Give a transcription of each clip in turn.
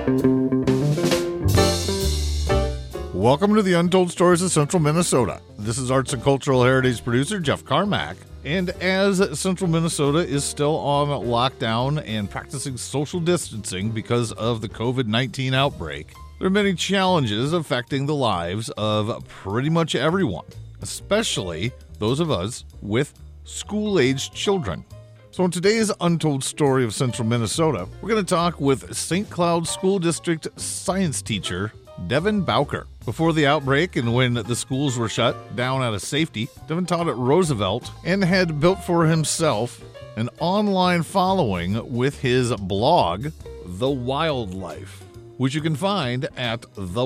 Welcome to the Untold Stories of Central Minnesota. This is Arts and Cultural Heritage producer Jeff Carmack. And as Central Minnesota is still on lockdown and practicing social distancing because of the COVID-19 outbreak, there are many challenges affecting the lives of pretty much everyone, especially those of us with school-aged children. So in today's Untold Story of Central Minnesota, we're going to talk with St. Cloud School District science teacher Devin Bowker. Before the outbreak and when the schools were shut down out of safety, Devin taught at Roosevelt and had built for himself an online following with his blog, The Wildlife, which you can find at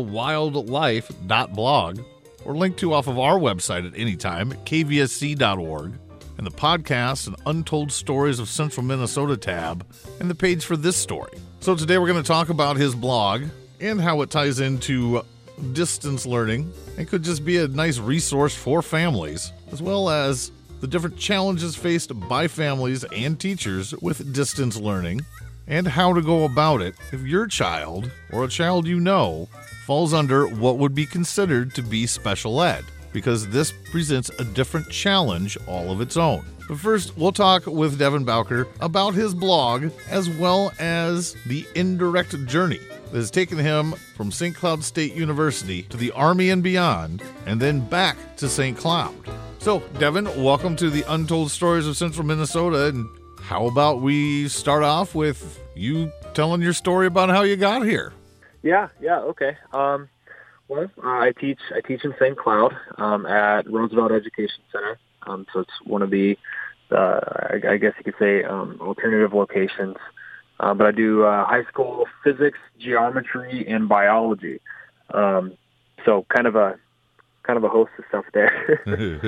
thewildlife.blog or link to off of our website at any time at kvsc.org, and the Podcasts and Untold Stories of Central Minnesota tab, and the page for this story. So today we're going to talk about his blog and how it ties into distance learning and could just be a nice resource for families, as well as the different challenges faced by families and teachers with distance learning, and how to go about it if your child or a child you know falls under what would be considered to be special ed, because this presents a different challenge all of its own. But first, we'll talk with Devin Bowker about his blog, as well as the indirect journey that has taken him from St. Cloud State University to the Army and beyond, and then back to St. Cloud. So, Devin, welcome to the Untold Stories of Central Minnesota, and how about we start off with you telling your story about how you got here? Yeah, okay. I teach in St. Cloud at Roosevelt Education Center. So it's one of the, I guess you could say, alternative locations. But I do high school physics, geometry, and biology. So kind of a host of stuff there.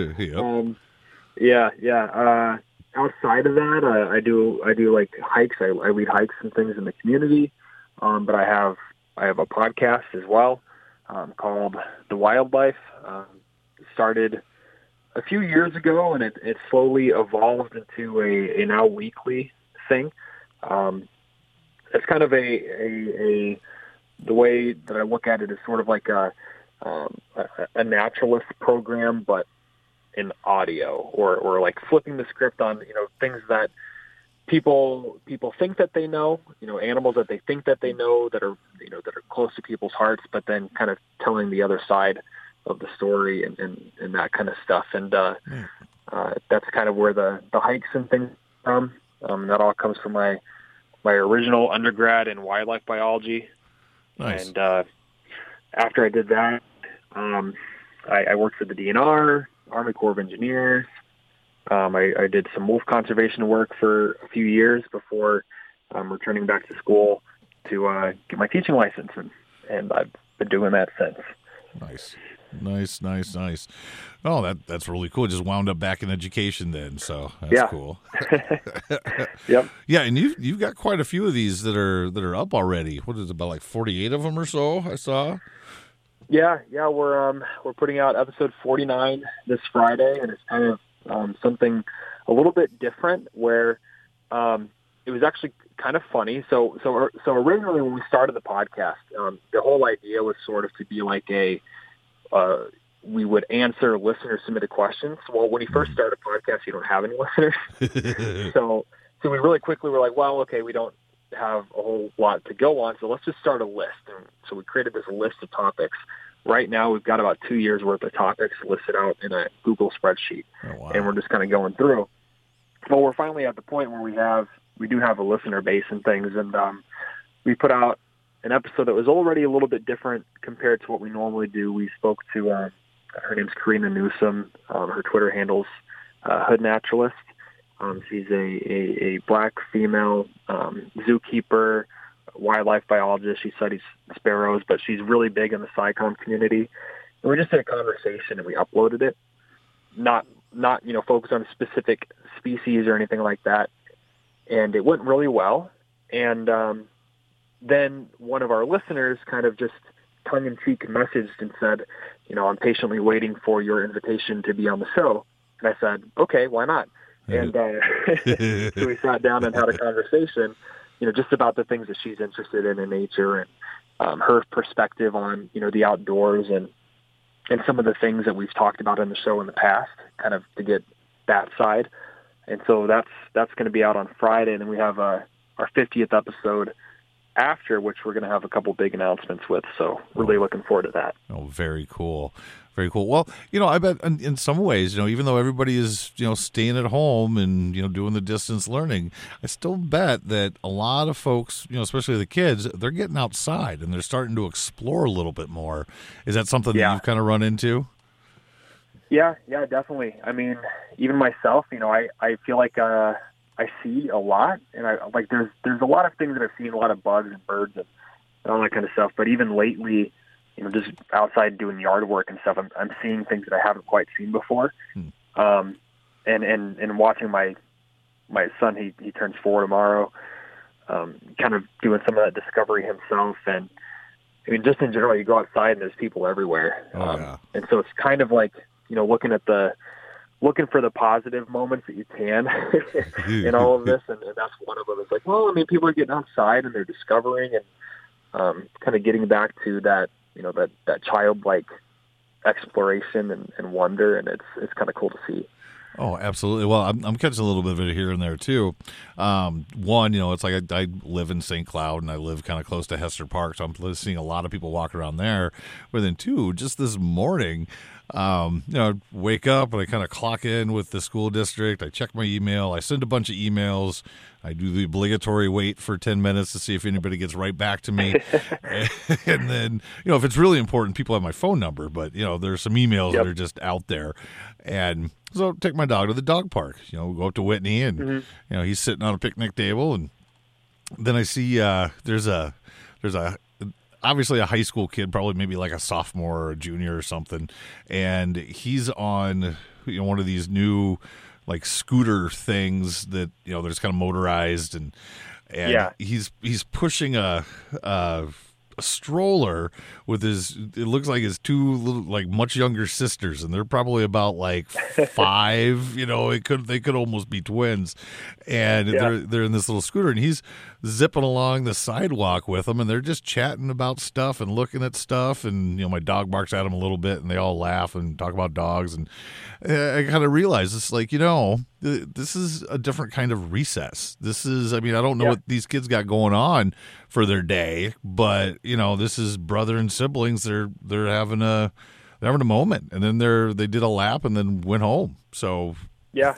Yep. Outside of that, I do like hikes. I lead hikes and things in the community. But I have a podcast as well called The Wildlife. Started a few years ago, and it slowly evolved into a now weekly thing. It's kind of the way that I look at it is sort of like a naturalist program, but in audio, or like flipping the script on, things that people think that they know, animals that they think that they know that are close to people's hearts, but then kind of telling the other side of the story and that kind of stuff. And that's kind of where the hikes and things come. That all comes from my original undergrad in wildlife biology. Nice. And after I did that, I worked for the DNR, Army Corps of Engineers. I did some wolf conservation work for a few years before returning back to school to get my teaching license, and I've been doing that since. Nice. Oh, that's really cool. Just wound up back in education then, so that's cool. Yep. Yeah, and you've got quite a few of these that are up already. What is it, about like 48 of them or so? I saw. Yeah. We're putting out episode 49 this Friday, and it's kind of something a little bit different where it was actually kind of funny. So originally when we started the podcast, the whole idea was sort of to be like we would answer listener-submitted questions. Well, when you first start a podcast, you don't have any listeners. So we really quickly were like, well, okay, we don't have a whole lot to go on, so let's just start a list. And so we created this list of topics. Right now, we've got about 2 years' worth of topics listed out in a Google spreadsheet, and we're just kind of going through. Well, we're finally at the point where we do have a listener base and things, and we put out an episode that was already a little bit different compared to what we normally do. We spoke to her name's Karina Newsom. Her Twitter handle's Hood Naturalist. She's a black female zookeeper, wildlife biologist. She studies sparrows, but she's really big in the SciComm community. And we just had a conversation and we uploaded it, not focused on a specific species or anything like that. And it went really well. And then one of our listeners kind of just tongue-in-cheek messaged and said, I'm patiently waiting for your invitation to be on the show. And I said, okay, why not? And so we sat down and had a conversation. just about the things that she's interested in nature, and her perspective on, the outdoors, and some of the things that we've talked about in the show in the past, kind of to get that side. And so that's going to be out on Friday. And then we have our 50th episode after, which we're going to have a couple big announcements with. So really looking forward to that. Oh, very cool. Very cool. Well, I bet in some ways, even though everybody is, staying at home and, doing the distance learning, I still bet that a lot of folks, especially the kids, they're getting outside and they're starting to explore a little bit more. Is that something that you've kind of run into? Yeah, definitely. I mean, even myself, I feel like I see a lot, and there's a lot of things that I've seen, a lot of bugs and birds and all that kind of stuff. But even lately, just outside doing yard work and stuff, I'm seeing things that I haven't quite seen before. And watching my son, he turns 4 tomorrow, kind of doing some of that discovery himself. And I mean, just in general, you go outside and there's people everywhere. And so it's kind of like, looking for the positive moments that you can in all of this. And that's one of them. It's like, well, I mean, people are getting outside and they're discovering and kind of getting back to that, that childlike exploration and wonder. And it's kind of cool to see. Oh, absolutely. Well, I'm catching a little bit of it here and there too. One, it's like I live in St. Cloud and I live kind of close to Hester Park, so I'm seeing a lot of people walk around there. But then two, just this morning, wake up and I kind of clock in with the school district. I check my email. I send a bunch of emails. I do the obligatory wait for 10 minutes to see if anybody gets right back to me. And then, if it's really important, people have my phone number, but, there's some emails that are just out there. And so take my dog to the dog park, go up to Whitney and, he's sitting on a picnic table. And then I see there's obviously a high school kid, probably maybe like a sophomore or a junior or something. And he's on, one of these new like scooter things that, they're just kind of motorized and he's pushing a stroller with it looks like his 2 little, like much younger sisters, and they're probably about like 5, they could almost be twins. And they're in this little scooter and he's zipping along the sidewalk with them, and they're just chatting about stuff and looking at stuff. And, my dog barks at them a little bit and they all laugh and talk about dogs. And I kind of realized it's like, this is a different kind of recess. This is, I don't know what these kids got going on for their day, but this is brother and siblings. They're having a moment, and then they did a lap and then went home. So yeah.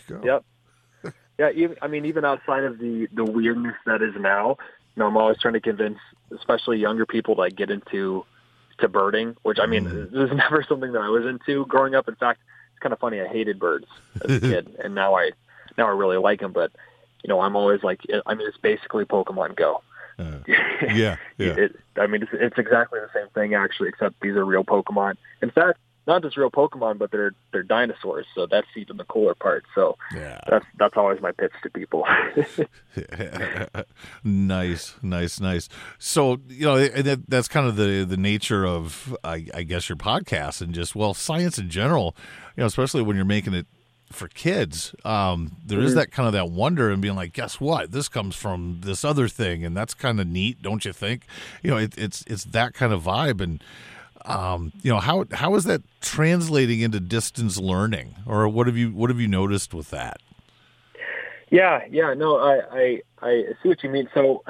Even outside of the weirdness that is now, I'm always trying to convince, especially younger people, to get into birding, which this is never something that I was into growing up. In fact, it's kind of funny. I hated birds as a kid, and now I really like them. But I'm always like, it's basically Pokemon Go. It's exactly the same thing actually, except these are real Pokemon. In fact, not just real Pokemon, but they're dinosaurs. So that's even the cooler part. So that's always my pitch to people. Nice. So that's kind of the nature of I guess your podcast and just science in general. Especially when you're making it for kids, there is that kind of that wonder and being like, guess what? This comes from this other thing, and that's kind of neat, don't you think? It's that kind of vibe. And how is that translating into distance learning, or what have you noticed with that? No, I see what you mean. So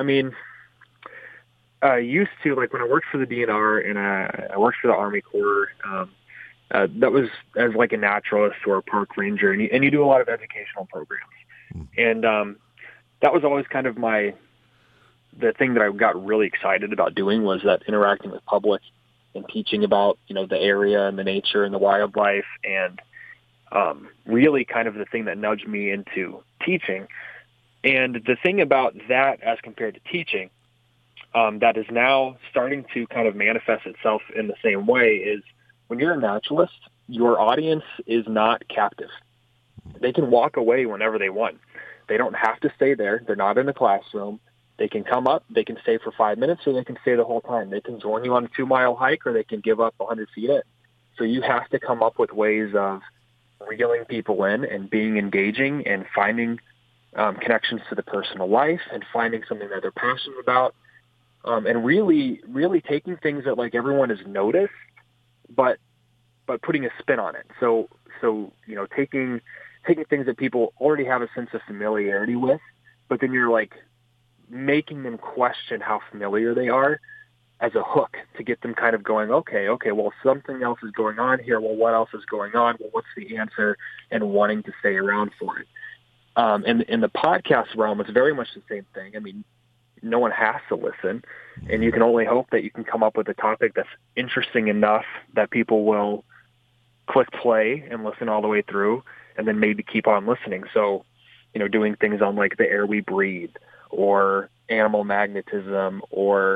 I used to, like, when I worked for the DNR and I worked for the Army Corps. That was as like a naturalist or a park ranger, and you do a lot of educational programs. And that was always kind of the thing that I got really excited about doing, was that interacting with public and teaching about, the area and the nature and the wildlife, and really kind of the thing that nudged me into teaching. And the thing about that as compared to teaching, that is now starting to kind of manifest itself in the same way, is when you're a naturalist, your audience is not captive. They can walk away whenever they want. They don't have to stay there. They're not in a classroom. They can come up, they can stay for 5 minutes, or they can stay the whole time. They can join you on a 2-mile hike, or they can give up 100 feet in. So you have to come up with ways of reeling people in and being engaging and finding connections to the personal life and finding something that they're passionate about, and really, really taking things that like everyone has noticed, but putting a spin on it. So taking things that people already have a sense of familiarity with, but then you're like making them question how familiar they are as a hook to get them kind of going, okay, well, something else is going on here. Well, what else is going on? Well, what's the answer? And wanting to stay around for it. And in the podcast realm, it's very much the same thing. I mean, no one has to listen, and you can only hope that you can come up with a topic that's interesting enough that people will click play and listen all the way through, and then maybe keep on listening. So, doing things on like the air we breathe, or animal magnetism, or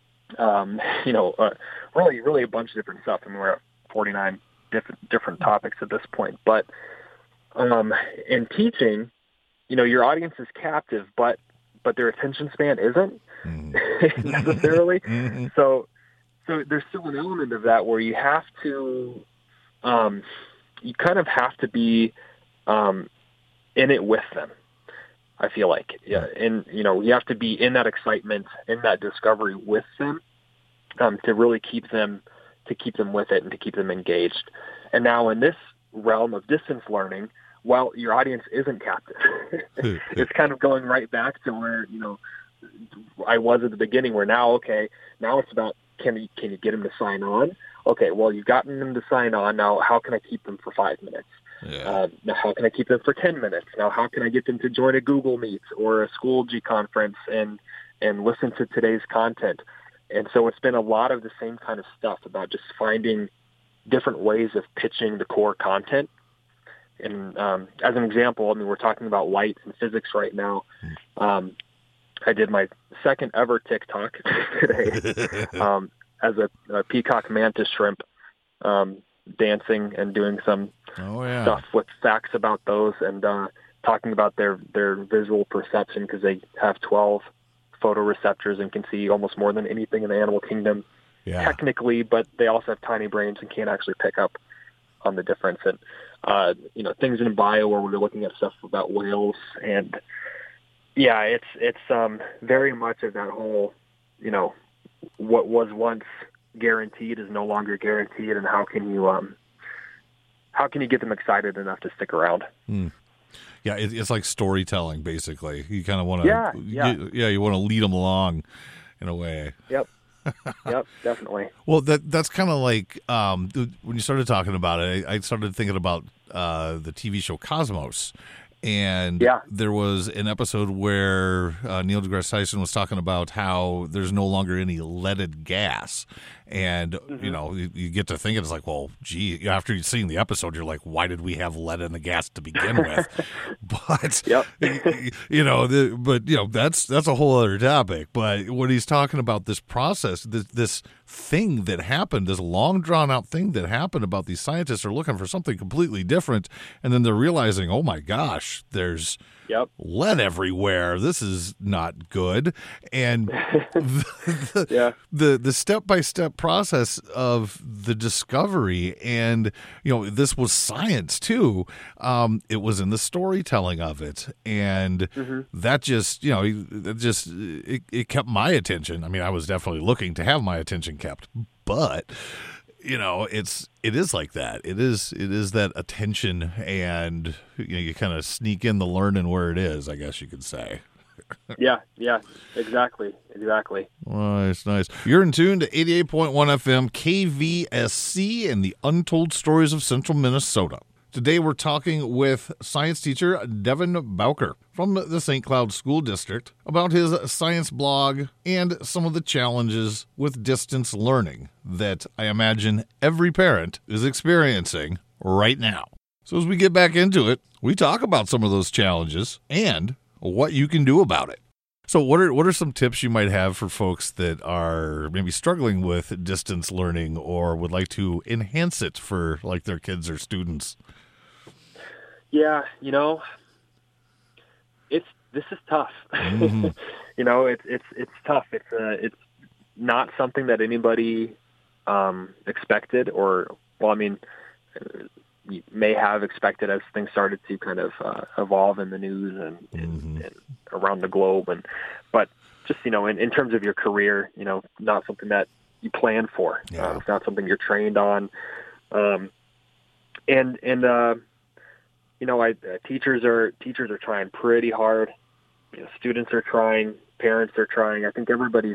really a bunch of different stuff. I mean, we're at 49 different topics at this point. But in teaching, your audience is captive, but their attention span isn't necessarily. Mm-hmm. So there's still an element of that where you have to, you kind of have to be in it with them. I feel like, yeah, and you have to be in that excitement, in that discovery with them, to really keep them with it and to keep them engaged. And now in this realm of distance learning, well, your audience isn't captive. It's kind of going right back to where I was at the beginning. Where now it's about can you get them to sign on? Okay, well, you've gotten them to sign on. Now, how can I keep them for 5 minutes? Yeah. Now, how can I keep them for 10 minutes? Now, how can I get them to join a Google Meet or a Schoology conference and listen to today's content? And so it's been a lot of the same kind of stuff about just finding different ways of pitching the core content. And as an example, I mean, we're talking about light and physics right now. I did my second ever TikTok today as a peacock mantis shrimp, dancing and doing some stuff with facts about those, and talking about their visual perception, because they have 12 photoreceptors and can see almost more than anything in the animal kingdom technically, but they also have tiny brains and can't actually pick up on the difference. And things in bio where we're looking at stuff about whales, and it's very much of that whole, what was once guaranteed is no longer guaranteed, and how can you get them excited enough to stick around? Yeah, it's like storytelling, basically. You kind of want to, you want to lead them along in a way. Yep. Yep, definitely. Well, that's kind of like when you started talking about it, I started thinking about the TV show Cosmos. And there was an episode where Neil deGrasse Tyson was talking about how there's no longer any leaded gas. And, you get to thinking, it's like, well, gee, after you've seen the episode, you're like, why did we have lead in the gas to begin with? But, that's a whole other topic. But when he's talking about this process, this thing that happened, this long drawn out thing that happened about these scientists are looking for something completely different. And then they're realizing, oh my gosh, there's lead everywhere. This is not good. And the step-by-step process of the discovery, and this was science too. It was in the storytelling of it, and that just it kept my attention. I mean, I was definitely looking to have my attention kept, but it is like that. It is that attention, and you kind of sneak in the learning where it is, I guess you could say. Yeah, exactly. Nice. You're in tune to 88.1 FM KVSC and the Untold Stories of Central Minnesota. Today we're talking with science teacher Devin Bowker from the St. Cloud School District about his science blog and some of the challenges with distance learning that I imagine every parent is experiencing right now. So as we get back into it, we talk about some of those challenges and what you can do about it. So what are some tips you might have for folks that are maybe struggling with distance learning or would like to enhance it for like their kids or students? Yeah, this is tough. Mm-hmm. It's tough. It's not something that anybody expected, or, well, I mean, you may have expected as things started to kind of evolve in the news and around the globe. But just, in terms of your career, not something that you plan for. Yeah. It's not something you're trained on. Teachers are trying pretty hard. Students are trying, parents are trying. I think everybody's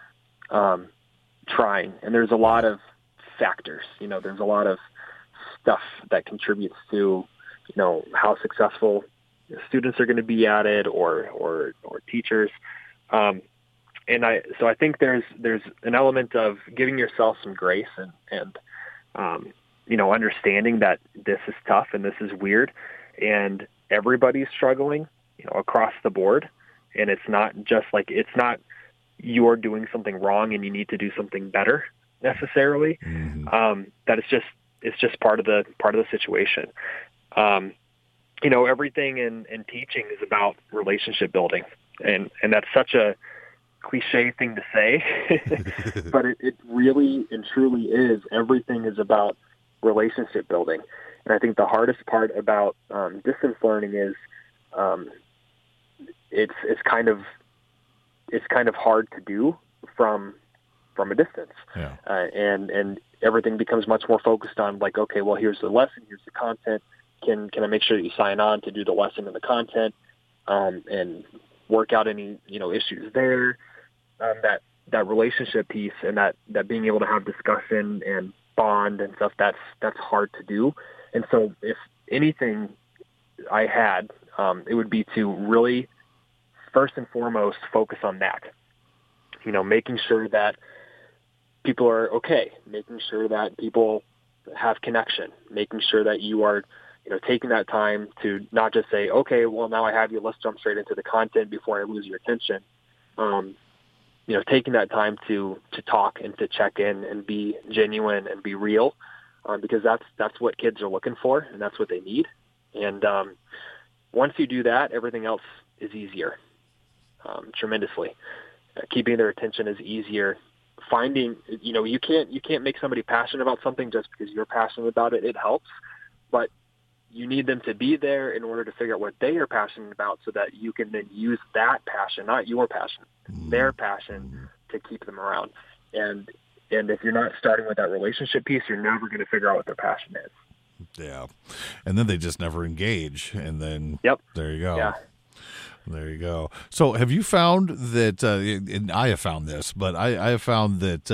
trying, and there's a lot of factors. There's a lot of stuff that contributes to, how successful students are going to be at it, or teachers. So I think there's an element of giving yourself some grace and understanding that this is tough and this is weird, and everybody's struggling, across the board. And it's not you're doing something wrong and you need to do something better necessarily. That it's just part of the situation. Everything in teaching is about relationship building, and that's such a cliche thing to say, but it really and truly is. Everything is about relationship building. And I think the hardest part about distance learning is it's kind of hard to do from a distance. Yeah. And everything becomes much more focused on like, okay, well, here's the lesson, here's the content. Can I make sure that you sign on to do the lesson and the content, and work out any issues there. That relationship piece and that being able to have discussion and bond and stuff, that's hard to do. And so if anything I had, it would be to really first and foremost focus on that, making sure that people are okay, making sure that people have connection, making sure that you are, taking that time to not just say, okay, well, now I have you, let's jump straight into the content before I lose your attention. Taking that time to talk and to check in and be genuine and be real, because that's what kids are looking for and that's what they need. And once you do that, everything else is easier, tremendously. Keeping their attention is easier. Finding, you can't make somebody passionate about something just because you're passionate about it. It helps, but you need them to be there in order to figure out what they are passionate about so that you can then use that passion, not your passion, their passion, to keep them around. And if you're not starting with that relationship piece, you're never going to figure out what their passion is. Yeah. And then they just never engage. And then There you go. Yeah. There you go. So have you found that, and I have found this, but I have found that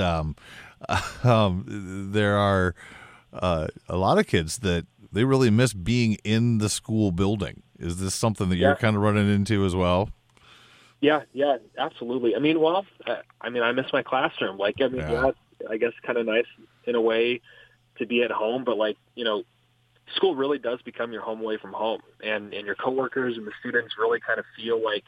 there are a lot of kids that they really miss being in the school building. Is this something that you're kind of running into as well? Yeah, absolutely. I miss my classroom. I guess kind of nice in a way to be at home, but school really does become your home away from home, and your coworkers and the students really kind of feel like,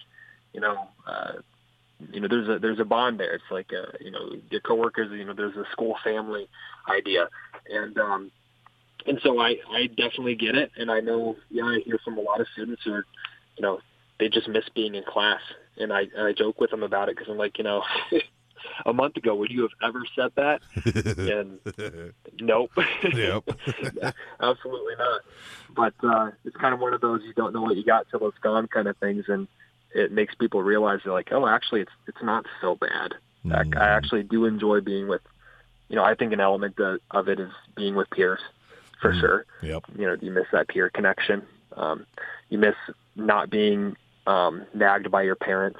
there's a bond there. It's like, your coworkers, there's a school family idea. And so I definitely get it. And I know, I hear from a lot of students who are, they just miss being in class. And I joke with them about it because I'm like, a month ago, would you have ever said that? And nope. Yep. Absolutely not. But it's kind of one of those you don't know what you got till it's gone kind of things. And it makes people realize they're like, oh, actually, it's not so bad. I actually do enjoy being with, I think an element of it is being with peers. For sure. Yep. You miss that peer connection. You miss not being nagged by your parents.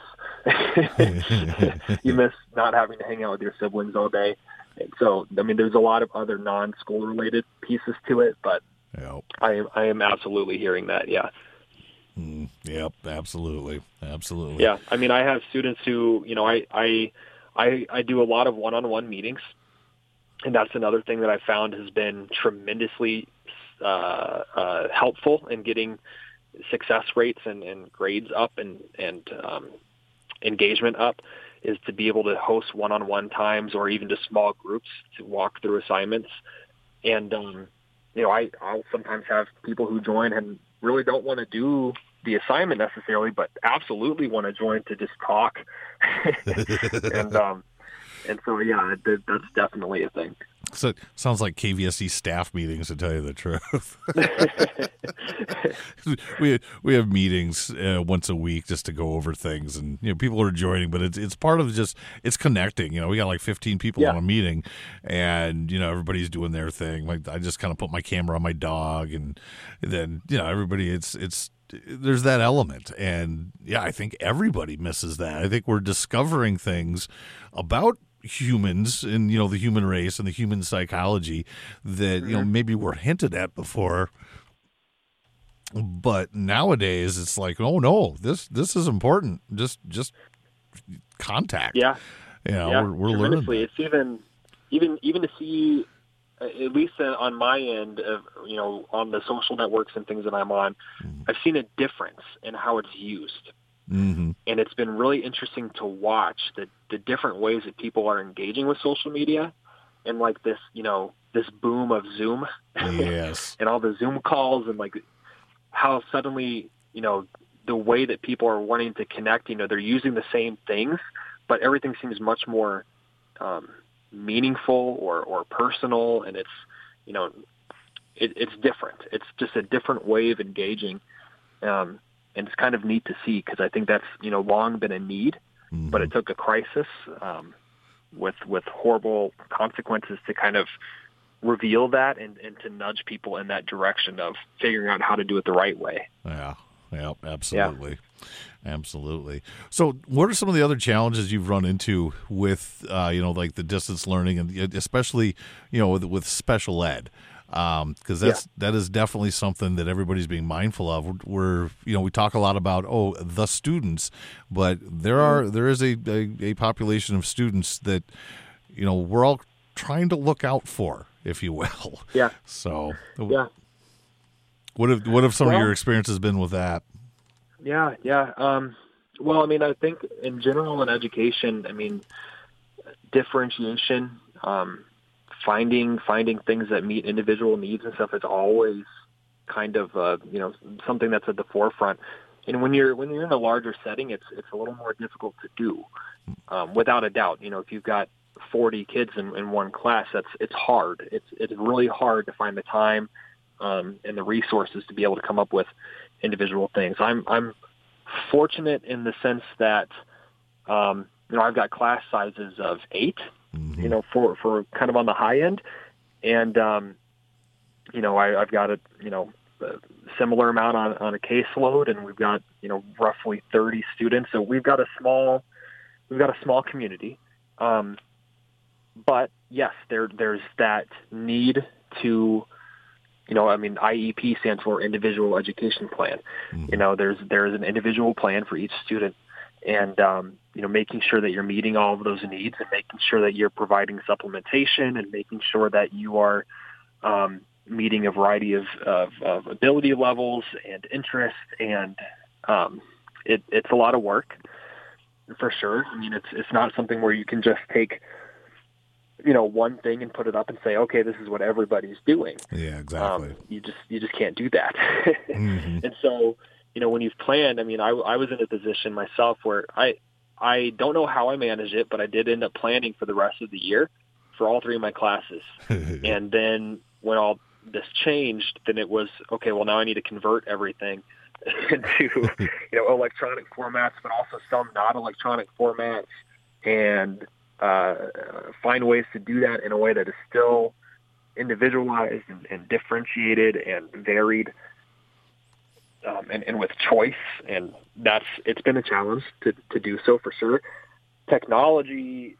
You miss not having to hang out with your siblings all day. And so, there's a lot of other non-school related pieces to it, but I am absolutely hearing that. Yeah. Yep. Absolutely. Yeah. I have students who, I do a lot of one-on-one meetings. And that's another thing that I found has been tremendously helpful in getting success rates and grades up and engagement up, is to be able to host one-on-one times or even just small groups to walk through assignments. And, I'll sometimes have people who join and really don't want to do the assignment necessarily, but absolutely want to join to just talk. And so, that's definitely a thing. So it sounds like KVSE staff meetings, to tell you the truth. we have meetings once a week just to go over things, and people are joining, but it's part of it's connecting. We got like 15 people on a meeting, and everybody's doing their thing. Like I just kind of put my camera on my dog, and then everybody it's there's that element, and I think everybody misses that. I think we're discovering things about humans and the human race and the human psychology that maybe were hinted at before, but nowadays it's like, oh no, this is important. Just contact. We're learning. It's even to see, at least on my end of on the social networks and things that I'm on, I've seen a difference in how it's used. Mm-hmm. And it's been really interesting to watch the different ways that people are engaging with social media, and like this boom of Zoom, yes, and all the Zoom calls, and like how suddenly the way that people are wanting to connect, they're using the same things, but everything seems much more meaningful or personal, and it's different. It's just a different way of engaging. And it's kind of neat to see, because I think that's long been a need, but it took a crisis with horrible consequences to kind of reveal that and to nudge people in that direction of figuring out how to do it the right way. Yeah, absolutely. Yeah. Absolutely. So what are some of the other challenges you've run into with, like the distance learning, and especially, with special ed? Because that is definitely something that everybody's being mindful of. We talk a lot about the students, but there is a population of students that we're all trying to look out for, if you will. Yeah. So what have some of your experiences been with that? Yeah. Well, I think in general in education, differentiation. Finding things that meet individual needs and stuff is always kind of something that's at the forefront. And when you're in a larger setting, it's a little more difficult to do, without a doubt. If you've got 40 kids in one class, it's hard. It's really hard to find the time and the resources to be able to come up with individual things. I'm fortunate in the sense that I've got class sizes of 8. For kind of on the high end. And, I've got a similar amount on a caseload, and we've got, roughly 30 students. So we've got a small community. But yes, there's that need to, IEP stands for Individual Education Plan. Mm-hmm. There's an individual plan for each student. And, making sure that you're meeting all of those needs, and making sure that you're providing supplementation, and making sure that you are meeting a variety of ability levels and interests. And it's a lot of work, for sure. It's not something where you can just take, one thing and put it up and say, okay, this is what everybody's doing. Yeah, exactly. You just can't do that. Mm-hmm. And so, when you've planned, I was in a position myself where I don't know how I managed it, but I did end up planning for the rest of the year for all 3 of my classes. And then when all this changed, then it was, okay, well, now I need to convert everything into, electronic formats, but also some not electronic formats, and find ways to do that in a way that is still individualized and differentiated and varied. And with choice, and it's been a challenge to do so, for sure. Technology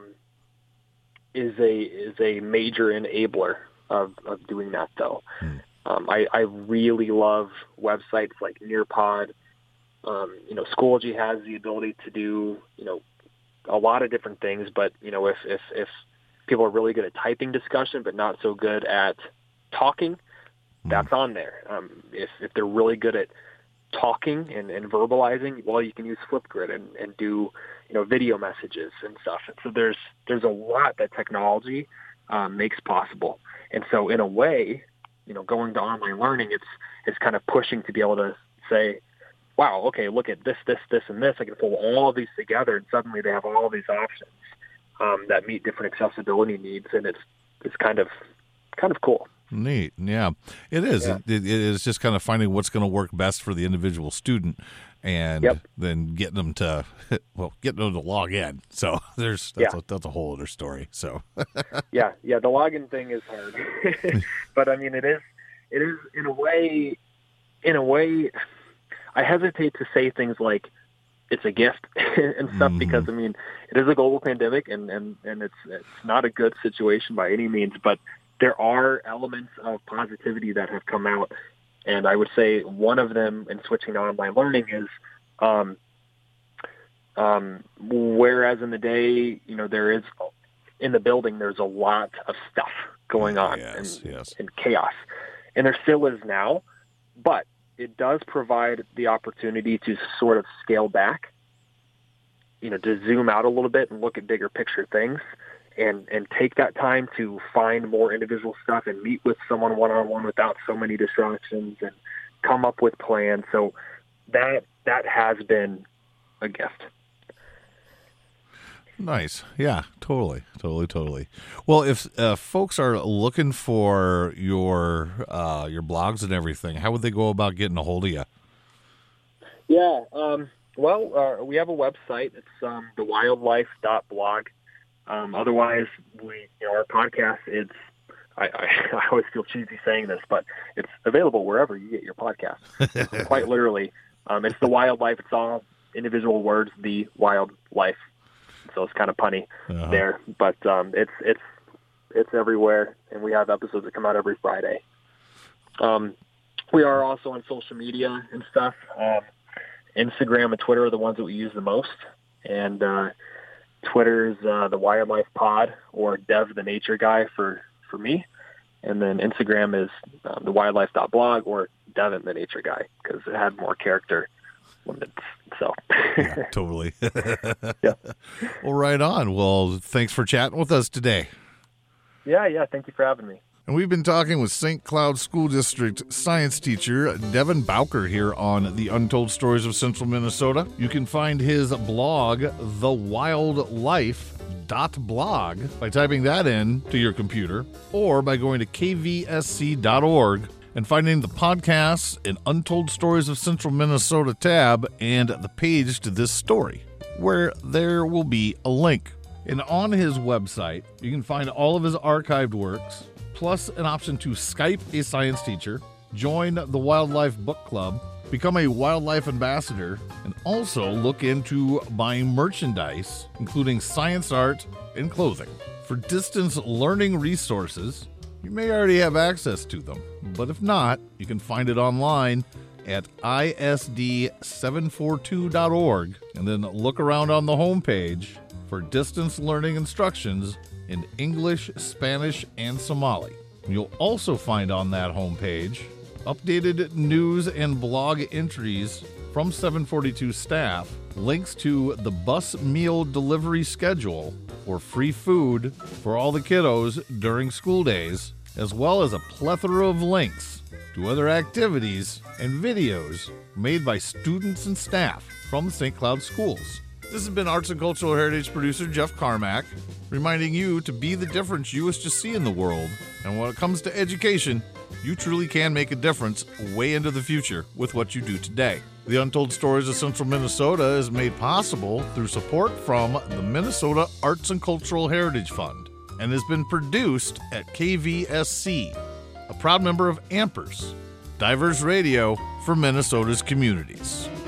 is a major enabler of doing that, though. I really love websites like Nearpod. Schoology has the ability to do a lot of different things, but if people are really good at typing discussion but not so good at talking, that's on there. If they're really good at talking and verbalizing, well, you can use Flipgrid and do video messages and stuff. And so there's a lot that technology makes possible. And so in a way, going to online learning, it's kind of pushing to be able to say, wow, okay, look at this, and this. I can pull all of these together, and suddenly they have all these options that meet different accessibility needs. And kind of cool. Neat. Yeah, it is. Yeah. It is just kind of finding what's going to work best for the individual student, and then getting them to log in. So that's a whole other story. So yeah, the login thing is hard, but I mean, it is in a way. I hesitate to say things like it's a gift and stuff because I mean, it is a global pandemic and it's not a good situation by any means, but there are elements of positivity that have come out. And I would say one of them in switching to online learning is, whereas in the day, there is in the building, there's a lot of stuff going on and chaos, and there still is now, but it does provide the opportunity to sort of scale back, to zoom out a little bit and look at bigger picture things. And take that time to find more individual stuff and meet with someone one-on-one without so many distractions and come up with plans. So that has been a gift. Nice. Yeah, totally. Well, if folks are looking for your blogs and everything, how would they go about getting a hold of you? Yeah. We have a website. It's thewildlife.blog. Otherwise, our podcast, I always feel cheesy saying this, but it's available wherever you get your podcast. Quite literally. It's The Wild Life. It's all individual words, The Wild Life. So it's kind of punny there, but it's everywhere, and we have episodes that come out every Friday. We are also on social media and stuff. Instagram and Twitter are the ones that we use the most, and Twitter's the Wildlife Pod, or Dev the Nature Guy for me, and then Instagram is the wildlife.blog or Devin the Nature Guy, because it had more character limits. So yeah, totally. Yeah. Well, right on. Well, thanks for chatting with us today. Yeah. Thank you for having me. And we've been talking with St. Cloud School District science teacher Devin Bowker here on the Untold Stories of Central Minnesota. You can find his blog, thewildlife.blog, by typing that in to your computer, or by going to kvsc.org and finding the podcasts and Untold Stories of Central Minnesota tab and the page to this story, where there will be a link. And on his website, you can find all of his archived works, plus an option to Skype a science teacher, join the Wildlife Book Club, become a wildlife ambassador, and also look into buying merchandise, including science art and clothing. For distance learning resources, you may already have access to them, but if not, you can find it online at isd742.org, and then look around on the homepage for distance learning instructions in English, Spanish, and Somali. You'll also find on that homepage updated news and blog entries from 742 staff, links to the bus meal delivery schedule for free food for all the kiddos during school days, as well as a plethora of links to other activities and videos made by students and staff from St. Cloud schools. This has been Arts and Cultural Heritage producer Jeff Carmack, reminding you to be the difference you wish to see in the world. And when it comes to education, you truly can make a difference way into the future with what you do today. The Untold Stories of Central Minnesota is made possible through support from the Minnesota Arts and Cultural Heritage Fund and has been produced at KVSC, a proud member of AMPERS, diverse radio for Minnesota's communities.